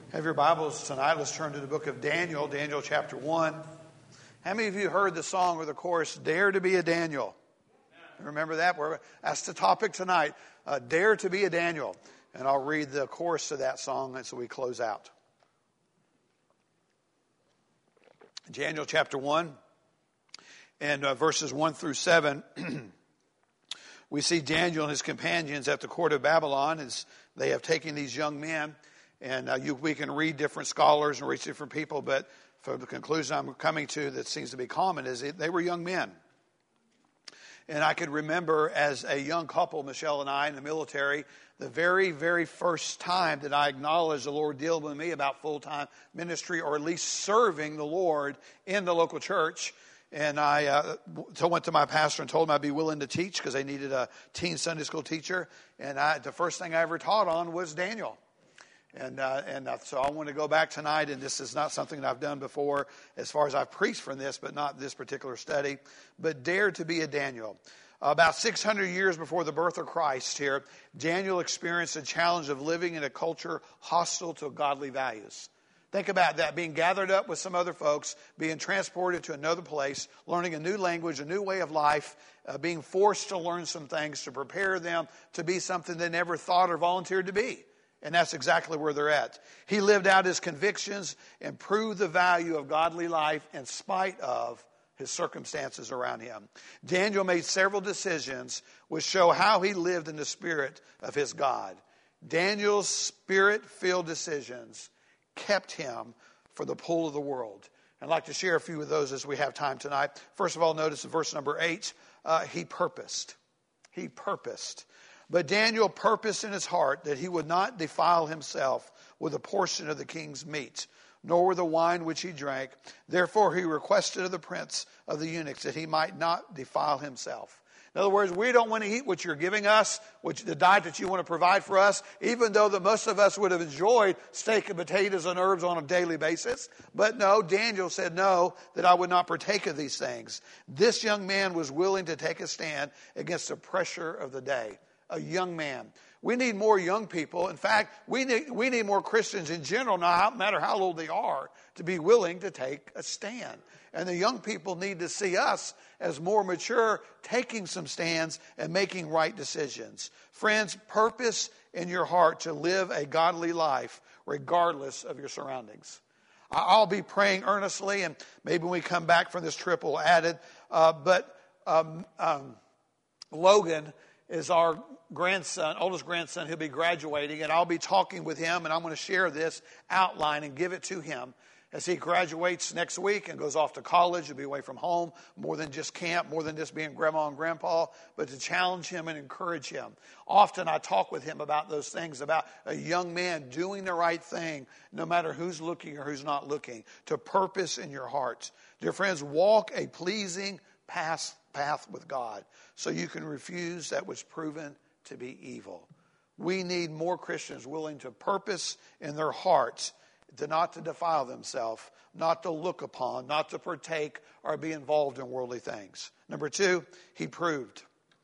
Have your Bibles tonight. Let's turn to the book of Daniel, Daniel chapter 1. How many of you heard the song or the chorus, Dare to be a Daniel? Remember that? That's the topic tonight, Dare to be a Daniel. And I'll read the chorus to that song as we close out. Daniel chapter 1 and verses 1 through 7. We see Daniel and his companions at the court of Babylon as they have taken these young men. And we can read different scholars and read different people, but for the conclusion I'm coming to that seems to be common is they were young men. And I could remember as a young couple, Michelle and I, in the military, the very, very first time that I acknowledged the Lord dealing with me about full-time ministry or at least serving the Lord in the local church. And I went to my pastor and told him I'd be willing to teach because they needed a teen Sunday school teacher. And the first thing I ever taught on was Daniel. And so I want to go back tonight, and this is not something that I've done before as far as I've preached from this, but not this particular study. But dare to be a Daniel. About 600 years before the birth of Christ here, Daniel experienced the challenge of living in a culture hostile to godly values. Think about that, being gathered up with some other folks, being transported to another place, learning a new language, a new way of life, being forced to learn some things to prepare them to be something they never thought or volunteered to be. And that's exactly where they're at. He lived out his convictions and proved the value of godly life in spite of his circumstances around him. Daniel made several decisions which show how he lived in the spirit of his God. Daniel's spirit-filled decisions kept him for the pull of the world. I'd like to share a few of those as we have time tonight. First of all, notice in verse number 8, he purposed. He purposed. But Daniel purposed in his heart that he would not defile himself with a portion of the king's meat, nor with the wine which he drank. Therefore he requested of the prince of the eunuchs that he might not defile himself. In other words, we don't want to eat what you're giving us, the diet that you want to provide for us, even though that most of us would have enjoyed steak and potatoes and herbs on a daily basis. But no, Daniel said no, that I would not partake of these things. This young man was willing to take a stand against the pressure of the day. A young man. We need more young people. In fact, we need more Christians in general, no matter how old they are, to be willing to take a stand. And the young people need to see us as more mature, taking some stands and making right decisions. Friends, purpose in your heart to live a godly life regardless of your surroundings. I'll be praying earnestly, and maybe when we come back from this trip we'll add it. But Logan is our grandson, oldest grandson. He'll be graduating, and I'll be talking with him, and I'm going to share this outline and give it to him as he graduates next week and goes off to college. He'll be away from home, more than just camp, more than just being grandma and grandpa, but to challenge him and encourage him. Often I talk with him about those things, about a young man doing the right thing, no matter who's looking or who's not looking, to purpose in your heart. Dear friends, walk a pleasing path with God so you can refuse that which proven to be evil. We need more Christians willing to purpose in their hearts to not to defile themselves, not to look upon, not to partake or be involved in worldly things. Number 2, he proved.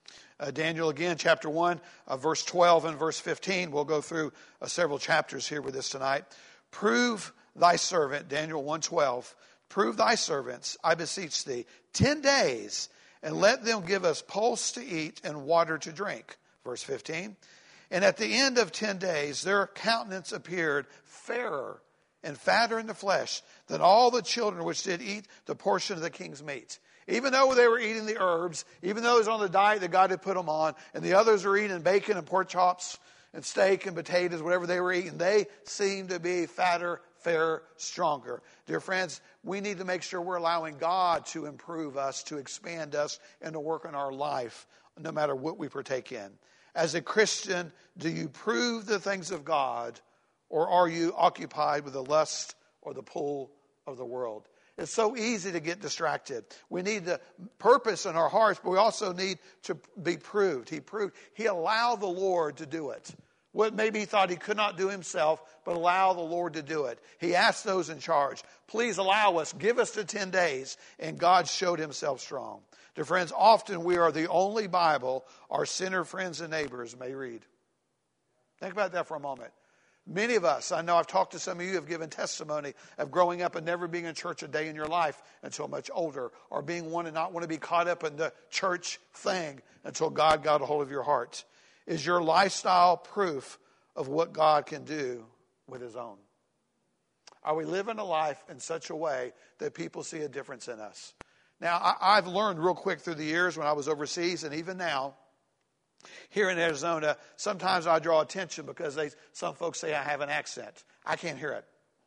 Daniel again, chapter 1, verse 12 and verse 15. We'll go through several chapters here with this tonight. Prove thy servant, Daniel 1:12. Prove thy servants, I beseech thee, 10 days, and let them give us pulse to eat and water to drink. Verse 15. And at the end of 10 days, their countenance appeared fairer and fatter in the flesh than all the children which did eat the portion of the king's meat. Even though they were eating the herbs, even though it was on the diet that God had put them on, and the others were eating bacon and pork chops and steak and potatoes, whatever they were eating, they seemed to be fatter, fairer, stronger. Dear friends, we need to make sure we're allowing God to improve us, to expand us, and to work in our life, no matter what we partake in. As a Christian, do you prove the things of God, or are you occupied with the lust or the pull of the world? It's so easy to get distracted. We need the purpose in our hearts, but we also need to be proved. He allowed the Lord to do it. What maybe he thought he could not do himself, but allow the Lord to do it. He asked those in charge, please allow us, give us the 10 days, and God showed himself strong. Dear friends, often we are the only Bible our sinner friends and neighbors may read. Think about that for a moment. Many of us, I know I've talked to some of you who have given testimony of growing up and never being in church a day in your life until much older, or being one and not want to be caught up in the church thing until God got a hold of your heart. Is your lifestyle proof of what God can do with his own? Are we living a life in such a way that people see a difference in us? Now, I've learned real quick through the years when I was overseas, and even now, here in Arizona, sometimes I draw attention because some folks say I have an accent. I can't hear it.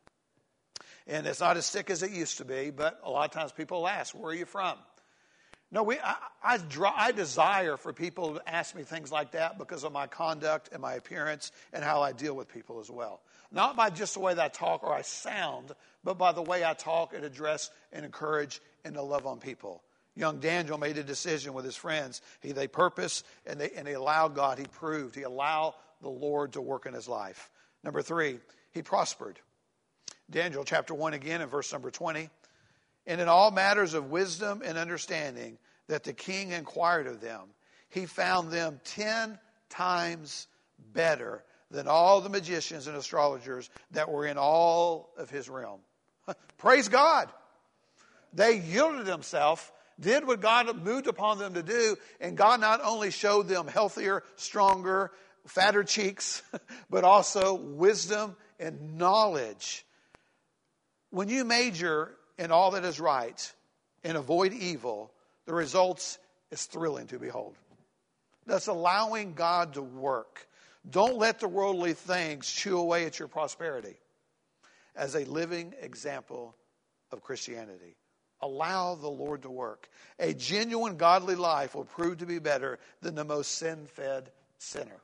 And it's not as thick as it used to be, but a lot of times people ask, where are you from? No, I desire for people to ask me things like that because of my conduct and my appearance and how I deal with people as well. Not by just the way that I talk or I sound, but by the way I talk and address and encourage and to love on people. Young Daniel made a decision with his friends. They purposed and they allowed God. He proved. He allowed the Lord to work in his life. Number 3, he prospered. Daniel chapter 1 again in verse number 20. And in all matters of wisdom and understanding that the king inquired of them, he found them 10 times better than all the magicians and astrologers that were in all of his realm. Praise God. They yielded themselves, did what God moved upon them to do, and God not only showed them healthier, stronger, fatter cheeks, but also wisdom and knowledge. When you major in all that is right and avoid evil, the results is thrilling to behold. That's allowing God to work. Don't let the worldly things chew away at your prosperity. As a living example of Christianity, allow the Lord to work. A genuine godly life will prove to be better than the most sin-fed sinner.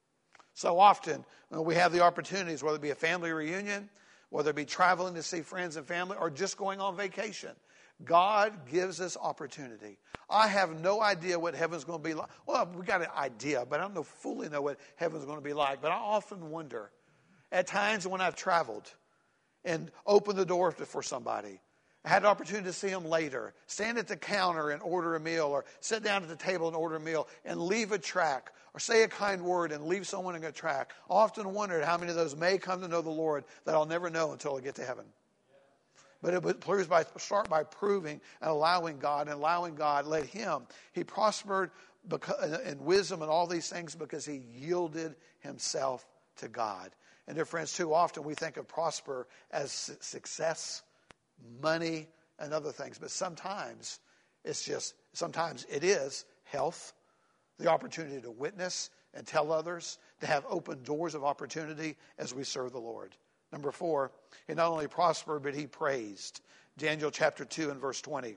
So often, when we have the opportunities, whether it be a family reunion, whether it be traveling to see friends and family, or just going on vacation, God gives us opportunity. I have no idea what heaven's going to be like. Well, we got an idea, but I don't fully know what heaven's going to be like. But I often wonder, at times when I've traveled and opened the door for somebody, I had an opportunity to see them later, stand at the counter and order a meal, or sit down at the table and order a meal, and leave a track, or say a kind word and leave someone in a track. I often wondered how many of those may come to know the Lord that I'll never know until I get to heaven. But it would start by proving and allowing God, let him. He prospered in wisdom and all these things because he yielded himself to God. And dear friends, too often we think of prosper as success, money, and other things. But sometimes it is health, the opportunity to witness and tell others, to have open doors of opportunity as we serve the Lord. Number 4, he not only prospered, but he praised. Daniel chapter 2 and verse 20.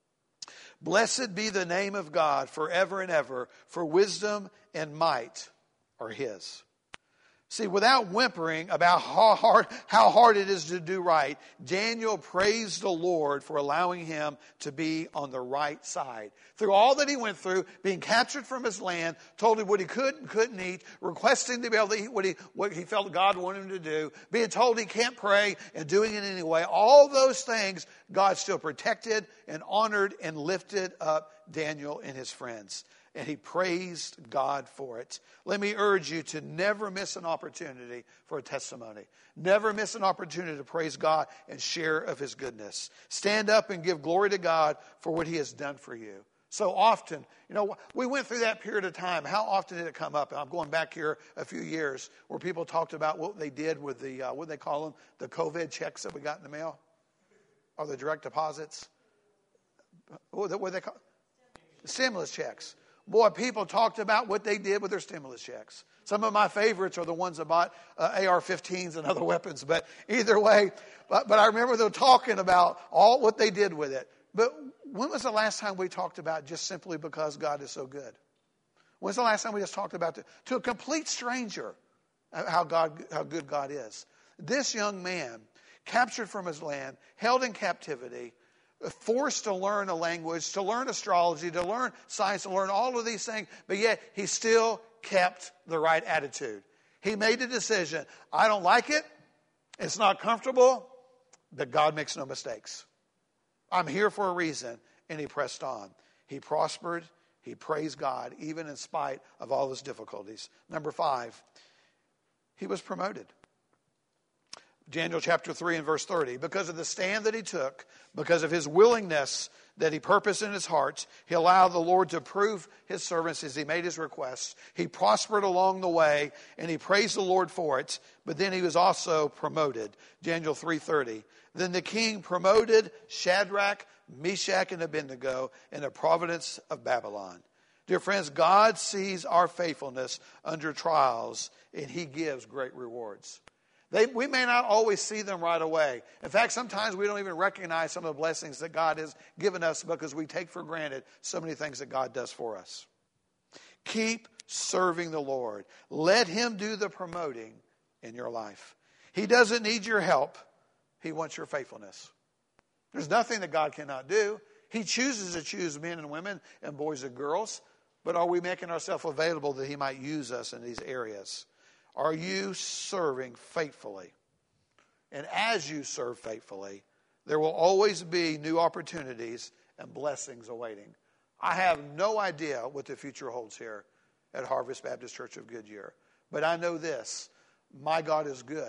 Blessed be the name of God forever and ever, for wisdom and might are his. See, without whimpering about how hard it is to do right, Daniel praised the Lord for allowing him to be on the right side. Through all that he went through, being captured from his land, told him what he could and couldn't eat, requesting to be able to eat what he felt God wanted him to do, being told he can't pray and doing it anyway. All those things, God still protected and honored and lifted up Daniel and his friends. And he praised God for it. Let me urge you to never miss an opportunity for a testimony. Never miss an opportunity to praise God and share of his goodness. Stand up and give glory to God for what he has done for you. So often, we went through that period of time. How often did it come up? And I'm going back here a few years where people talked about what they did with the, what do they call them? The COVID checks that we got in the mail? Or the direct deposits? What do they call it? Stimulus checks. Boy, people talked about what they did with their stimulus checks. Some of my favorites are the ones that bought AR-15s and other weapons. But either way, but I remember them talking about all what they did with it. But when was the last time we talked about just simply because God is so good? When's the last time we just talked about to a complete stranger how good God is? This young man, captured from his land, held in captivity, forced to learn a language, to learn astrology, to learn science, to learn all of these things, but yet he still kept the right attitude. He made the decision, I don't like it, it's not comfortable, but God makes no mistakes. I'm here for a reason, and he pressed on. He prospered, he praised God, even in spite of all his difficulties. Number 5, he was promoted. Daniel chapter 3 and verse 30. Because of the stand that he took, because of his willingness that he purposed in his heart, he allowed the Lord to prove his servants as he made his requests. He prospered along the way, and he praised the Lord for it. But then he was also promoted. Daniel 3:30. Then the king promoted Shadrach, Meshach, and Abednego in the province of Babylon. Dear friends, God sees our faithfulness under trials, and he gives great rewards. We may not always see them right away. In fact, sometimes we don't even recognize some of the blessings that God has given us because we take for granted so many things that God does for us. Keep serving the Lord. Let him do the promoting in your life. He doesn't need your help. He wants your faithfulness. There's nothing that God cannot do. He chooses to choose men and women and boys and girls. But are we making ourselves available that he might use us in these areas? Are you serving faithfully? And as you serve faithfully, there will always be new opportunities and blessings awaiting. I have no idea what the future holds here at Harvest Baptist Church of Goodyear. But I know this, my God is good.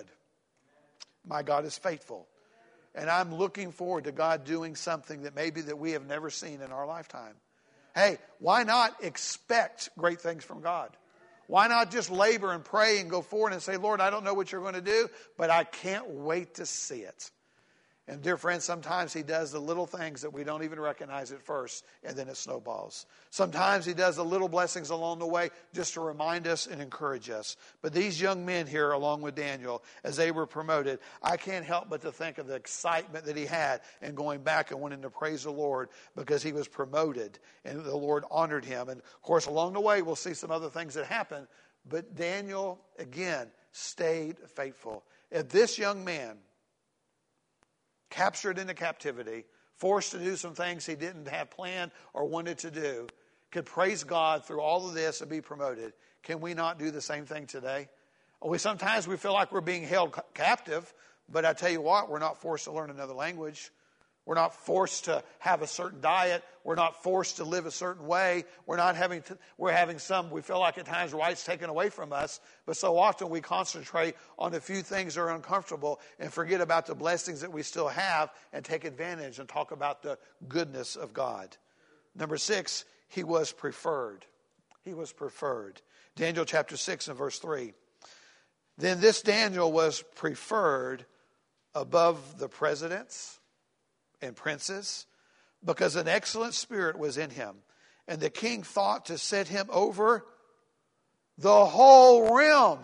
My God is faithful. And I'm looking forward to God doing something that maybe that we have never seen in our lifetime. Hey, why not expect great things from God? Why not just labor and pray and go forward and say, Lord, I don't know what you're going to do, but I can't wait to see it. And dear friends, sometimes he does the little things that we don't even recognize at first, and then it snowballs. Sometimes he does the little blessings along the way just to remind us and encourage us. But these young men here, along with Daniel, as they were promoted, I can't help but to think of the excitement that he had in going back and wanting to praise the Lord because he was promoted and the Lord honored him. And of course, along the way, we'll see some other things that happen. But Daniel, again, stayed faithful. If this young man, captured into captivity, forced to do some things he didn't have planned or wanted to do, could praise God through all of this and be promoted, can we not do the same thing today? Sometimes we feel like we're being held captive, but I tell you what, we're not forced to learn another language. We're not forced to have a certain diet. We're not forced to live a certain way. We're having some, we feel like at times, rights taken away from us. But so often we concentrate on the few things that are uncomfortable and forget about the blessings that we still have and take advantage and talk about the goodness of God. Number 6, he was preferred. He was preferred. Daniel chapter 6 and verse 3. Then this Daniel was preferred above the presidents and princes, because an excellent spirit was in him. And the king thought to set him over the whole realm.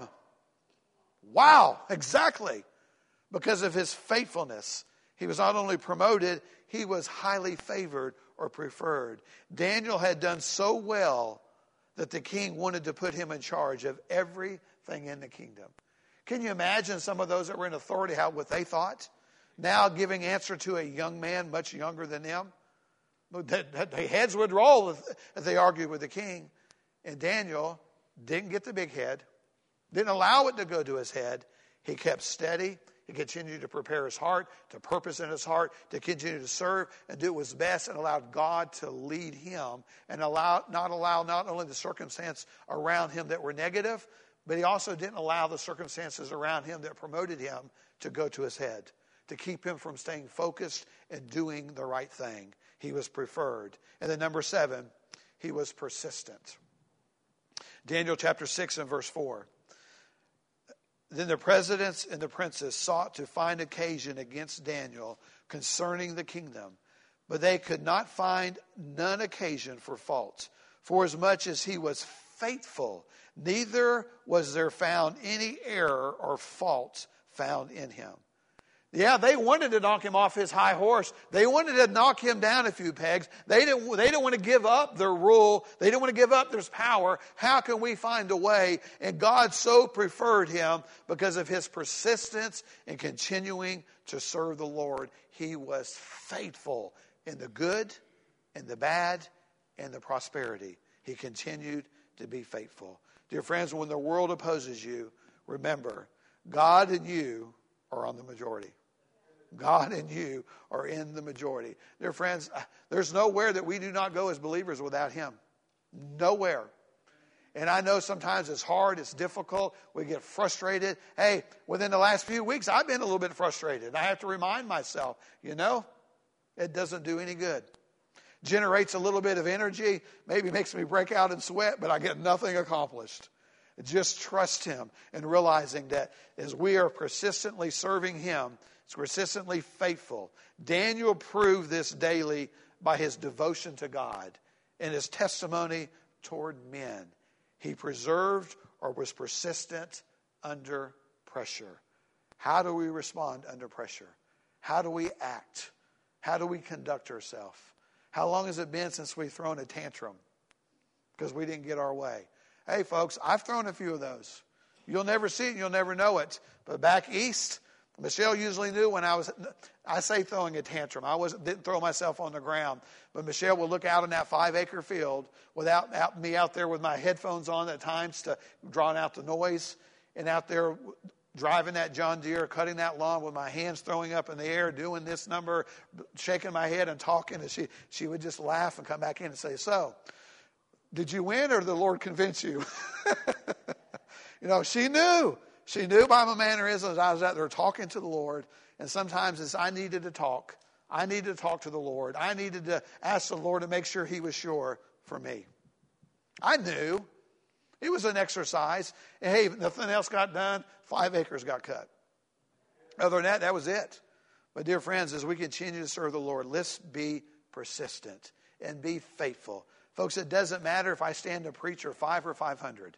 Wow, exactly. Because of his faithfulness, he was not only promoted, he was highly favored or preferred. Daniel had done so well that the king wanted to put him in charge of everything in the kingdom. Can you imagine some of those that were in authority, what they thought? Now giving answer to a young man much younger than them. Their heads would roll if they argued with the king. And Daniel didn't get the big head, didn't allow it to go to his head. He kept steady. He continued to prepare his heart, to purpose in his heart, to continue to serve and do his best, and allowed God to lead him and not only the circumstance around him that were negative, but he also didn't allow the circumstances around him that promoted him to go to his head, to keep him from staying focused and doing the right thing. He was preferred. And then number 7, he was persistent. Daniel chapter 6 and verse 4. Then the presidents and the princes sought to find occasion against Daniel concerning the kingdom, but they could not find none occasion for fault, for as much as he was faithful, neither was there found any error or fault found in him. Yeah, they wanted to knock him off his high horse. They wanted to knock him down a few pegs. They didn't want to give up their rule. They didn't want to give up their power. How can we find a way? And God so preferred him because of his persistence in continuing to serve the Lord. He was faithful in the good, in the bad, and the prosperity. He continued to be faithful. Dear friends, when the world opposes you, remember, God and you are on the majority. God and you are in the majority. Dear friends, there's nowhere that we do not go as believers without him. Nowhere. And I know sometimes it's hard, it's difficult, we get frustrated. Hey, within the last few weeks, I've been a little bit frustrated. And I have to remind myself, it doesn't do any good. Generates a little bit of energy, maybe makes me break out in sweat, but I get nothing accomplished. Just trust him and realizing that as we are persistently serving him, it's persistently faithful. Daniel proved this daily by his devotion to God and his testimony toward men. He preserved or was persistent under pressure. How do we respond under pressure? How do we act? How do we conduct ourselves? How long has it been since we've thrown a tantrum because we didn't get our way? Hey, folks, I've thrown a few of those. You'll never see it and you'll never know it. But back east, Michelle usually knew when I say throwing a tantrum. I didn't throw myself on the ground. But Michelle would look out in that 5-acre field without me out there with my headphones on at times to drown out the noise, and out there driving that John Deere, cutting that lawn with my hands throwing up in the air, doing this number, shaking my head and talking. And she would just laugh and come back in and say, so, did you win or did the Lord convince you? She knew. She knew by my mannerisms I was out there talking to the Lord. And sometimes I needed to talk. I needed to talk to the Lord. I needed to ask the Lord to make sure he was sure for me. I knew. It was an exercise. And hey, nothing else got done. 5 acres got cut. Other than that was it. But dear friends, as we continue to serve the Lord, let's be persistent and be faithful. Folks, it doesn't matter if I stand to preach or 5 or 500.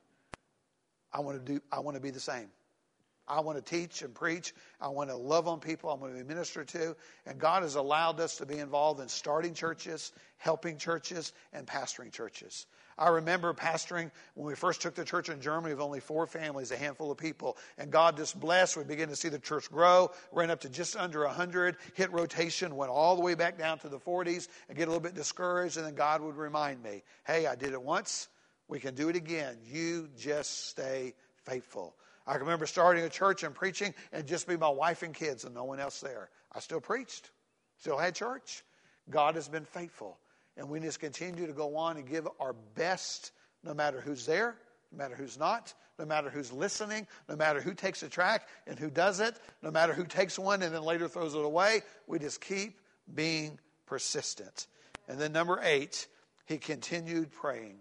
I want to be the same. I want to teach and preach. I want to love on people. I want to be ministered to. And God has allowed us to be involved in starting churches, helping churches, and pastoring churches. I remember pastoring when we first took the church in Germany with only 4 families, a handful of people. And God just blessed. We began to see the church grow, ran up to just under 100, hit rotation, went all the way back down to the 40s, and get a little bit discouraged. And then God would remind me, hey, I did it once. We can do it again. You just stay faithful. I remember starting a church and preaching and just be my wife and kids and no one else there. I still preached, still had church. God has been faithful. And we just continue to go on and give our best no matter who's there, no matter who's not, no matter who's listening, no matter who takes a track and who doesn't, no matter who takes one and then later throws it away. We just keep being persistent. And then number 8, he continued praying.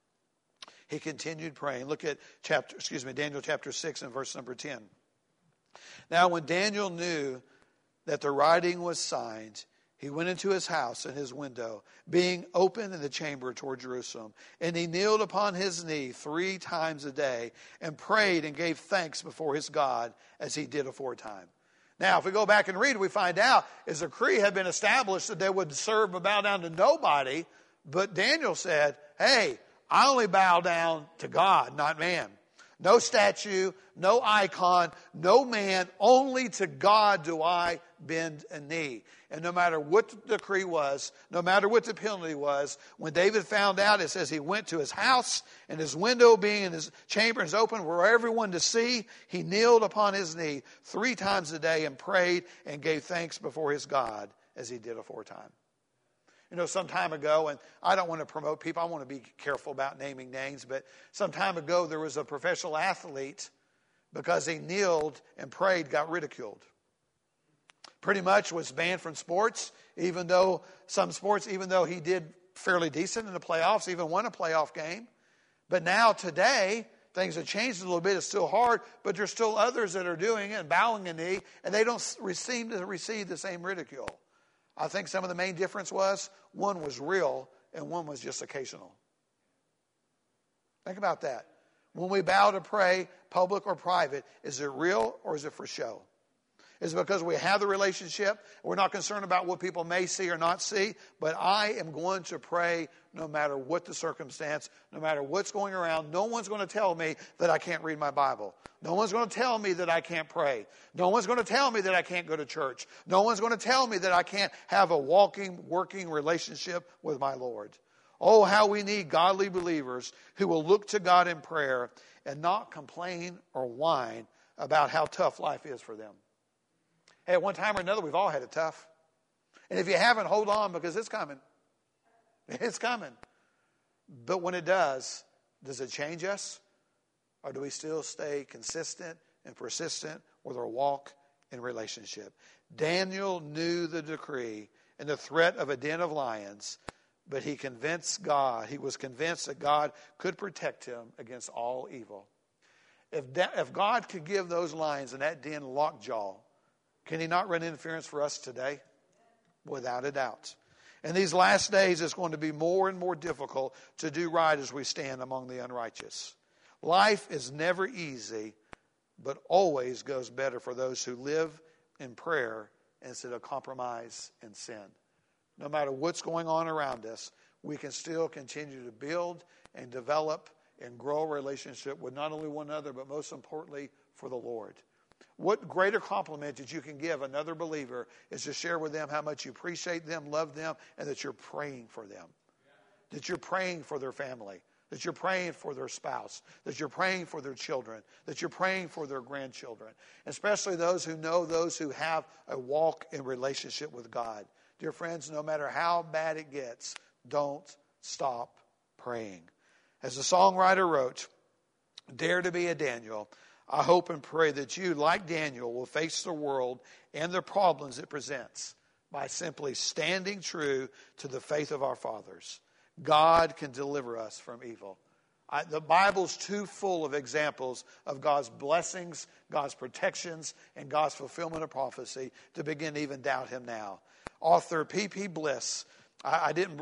He continued praying. Look at Daniel chapter 6 and verse number 10. Now when Daniel knew that the writing was signed, he went into his house and his window, being open in the chamber toward Jerusalem. And he kneeled upon his knee 3 times a day and prayed and gave thanks before his God as he did aforetime. Now, if we go back and read, we find out is a decree had been established that they would serve and bow down to nobody. But Daniel said, hey, I only bow down to God, not man. No statue, no icon, no man. Only to God do I bend a knee. And no matter what the decree was, no matter what the penalty was, when David found out, it says he went to his house and his window being in his chamber is open for everyone to see. He kneeled upon his knee 3 times a day and prayed and gave thanks before his God as he did aforetime. Some time ago, and I don't want to promote people. I want to be careful about naming names. But some time ago, there was a professional athlete, because he kneeled and prayed, got ridiculed. Pretty much was banned from sports, even though he did fairly decent in the playoffs, even won a playoff game. But now, today, things have changed a little bit. It's still hard, but there's still others that are doing it and bowing a knee, and they don't seem to receive the same ridicule. I think some of the main difference was one was real and one was just occasional. Think about that. When we bow to pray, public or private, is it real or is it for show? Is it because we have the relationship? We're not concerned about what people may see or not see, but I am going to pray no matter what the circumstance, no matter what's going around. No one's going to tell me that I can't read my Bible. No one's going to tell me that I can't pray. No one's going to tell me that I can't go to church. No one's going to tell me that I can't have a walking, working relationship with my Lord. Oh, how we need godly believers who will look to God in prayer and not complain or whine about how tough life is for them. Hey, at one time or another, we've all had it tough. And if you haven't, hold on, because it's coming. It's coming. But when it does, Does it change us? Or do we still stay consistent and persistent with our walk in relationship? Daniel knew the decree and the threat of a den of lions, but he was convinced that God could protect him against all evil. If God could give those lions in that den lockjaw, can he not run interference for us today? Without a doubt. In these last days, it's going to be more and more difficult to do right as we stand among the unrighteous. Life is never easy, but always goes better for those who live in prayer instead of compromise and sin. No matter what's going on around us, we can still continue to build and develop and grow a relationship with not only one another, but most importantly, for the Lord. What greater compliment that you can give another believer is to share with them how much you appreciate them, love them, and that you're praying for them. That you're praying for their family. That you're praying for their spouse. That you're praying for their children. That you're praying for their grandchildren. Especially those who know those who have a walk in relationship with God. Dear friends, no matter how bad it gets, don't stop praying. As the songwriter wrote, "Dare to be a Daniel. I hope and pray that you, like Daniel, will face the world and the problems it presents by simply standing true to the faith of our fathers. God can deliver us from evil." The Bible's too full of examples of God's blessings, God's protections, and God's fulfillment of prophecy to begin to even doubt him now. Author P.P. Bliss, I didn't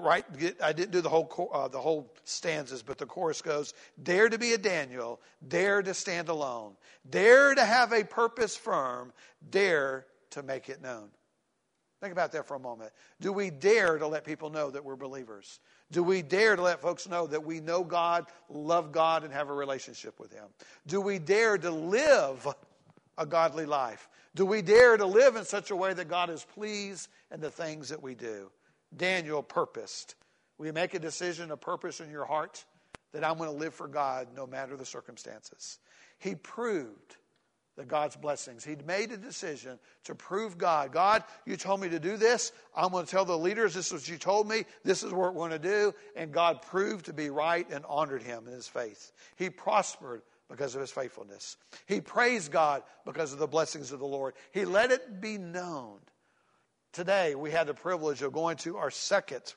do the whole stanzas, but the chorus goes, "Dare to be a Daniel, dare to stand alone, dare to have a purpose firm, dare to make it known." Think about that for a moment. Do we dare to let people know that we're believers? Do we dare to let folks know that we know God, love God, and have a relationship with him? Do we dare to live a godly life? Do we dare to live in such a way that God is pleased in the things that we do? Daniel purposed. Will you make a decision, a purpose in your heart that I'm going to live for God no matter the circumstances? He proved that God's blessings. He'd made a decision to prove God. God, you told me to do this. I'm going to tell the leaders this is what you told me. This is what we're going to do. And God proved to be right and honored him in his faith. He prospered because of his faithfulness. He praised God because of the blessings of the Lord. He let it be known. Today, we had the privilege of going to our second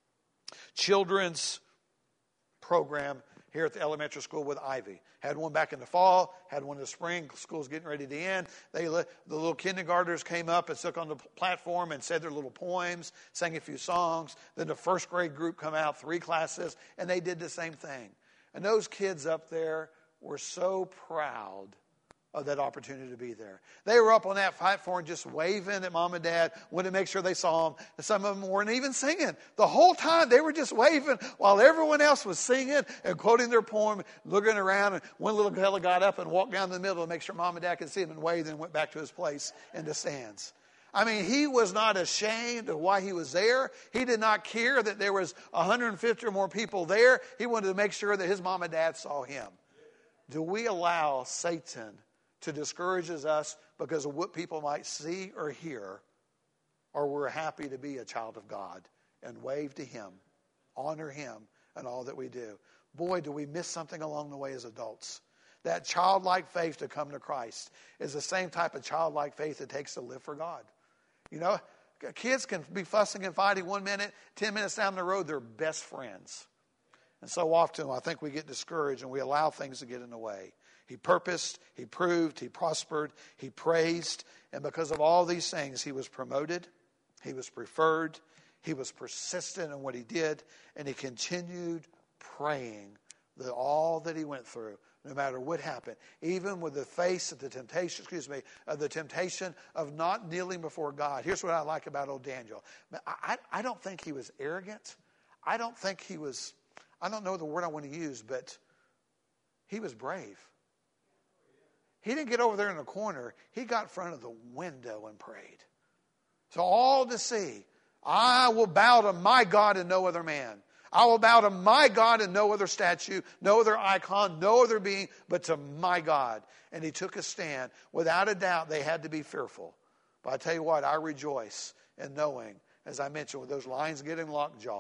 children's program here at the elementary school with Ivy. Had one back in the fall, had one in the spring. School's getting ready to end. The little kindergartners came up and stood on the platform and said their little poems, sang a few songs. Then the first grade group come out, 3 classes, and they did the same thing. And those kids up there were so proud of that opportunity to be there. They were up on that platform just waving at mom and dad, wanted to make sure they saw them. And some of them weren't even singing. The whole time they were just waving while everyone else was singing and quoting their poem, looking around. And one little fella got up and walked down the middle to make sure mom and dad could see him and waved and went back to his place in the stands. I mean, he was not ashamed of why he was there. He did not care that there was 150 or more people there. He wanted to make sure that his mom and dad saw him. Do we allow Satan to discourage us because of what people might see or hear, or we're happy to be a child of God and wave to him, honor him in all that we do? Boy, do we miss something along the way as adults. That childlike faith to come to Christ is the same type of childlike faith it takes to live for God. You know, kids can be fussing and fighting 1 minute, 10 minutes down the road, they're best friends. And so often I think we get discouraged and we allow things to get in the way. He purposed, he proved, he prospered, he praised, and because of all these things, he was promoted, he was preferred, he was persistent in what he did, and he continued praying all that he went through, no matter what happened, even with the face of the temptation of not kneeling before God. Here's what I like about old Daniel. I don't think he was arrogant. I don't know the word I want to use, but he was brave. He didn't get over there in the corner. He got in front of the window and prayed. So all to see, I will bow to my God and no other man. I will bow to my God and no other statue, no other icon, no other being, but to my God. And he took a stand. Without a doubt, they had to be fearful. But I tell you what, I rejoice in knowing, as I mentioned, with those lions getting lockjaw,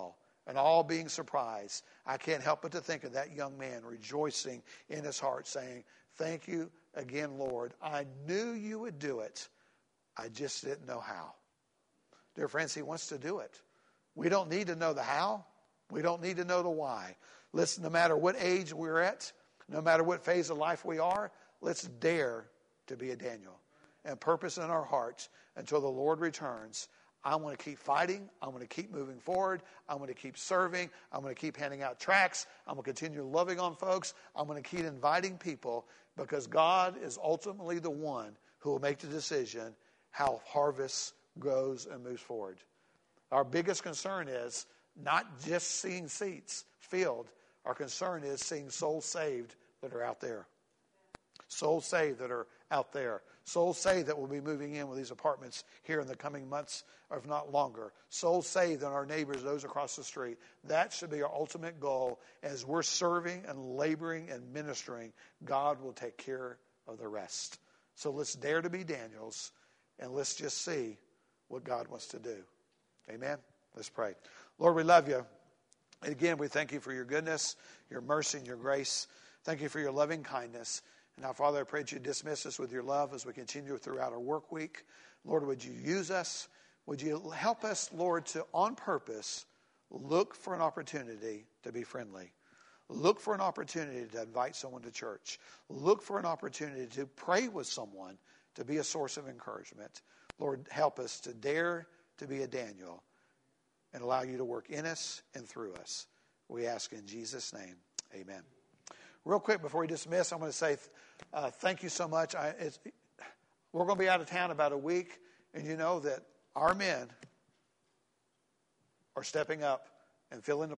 and all being surprised, I can't help but to think of that young man rejoicing in his heart, saying, thank you again, Lord. I knew you would do it. I just didn't know how. Dear friends, he wants to do it. We don't need to know the how. We don't need to know the why. Listen, no matter what age we're at, no matter what phase of life we are, let's dare to be a Daniel and purpose in our hearts until the Lord returns. I want to keep fighting. I'm going to keep moving forward. I'm going to keep serving. I'm going to keep handing out tracts. I'm going to continue loving on folks. I'm going to keep inviting people, because God is ultimately the one who will make the decision how harvest goes and moves forward. Our biggest concern is not just seeing seats filled. Our concern is seeing souls saved that are out there. Souls saved that are out there. Souls saved that will be moving in with these apartments here in the coming months, or if not longer. Souls saved in our neighbors, those across the street. That should be our ultimate goal. As we're serving and laboring and ministering, God will take care of the rest. So let's dare to be Daniels, and let's just see what God wants to do. Amen? Let's pray. Lord, we love you. And again, we thank you for your goodness, your mercy, and your grace. Thank you for your loving kindness. And now, Father, I pray that you dismiss us with your love as we continue throughout our work week. Lord, would you use us? Would you help us, Lord, to, on purpose, look for an opportunity to be friendly. Look for an opportunity to invite someone to church. Look for an opportunity to pray with someone, to be a source of encouragement. Lord, help us to dare to be a Daniel and allow you to work in us and through us. We ask in Jesus' name, amen. Real quick before we dismiss, I'm going to say thank you so much. We're going to be out of town about a week, and you know that our men are stepping up and filling the